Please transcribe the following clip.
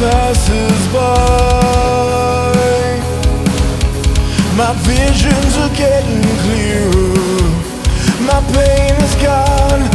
passes by. My visions are getting clearer. My pain is gone,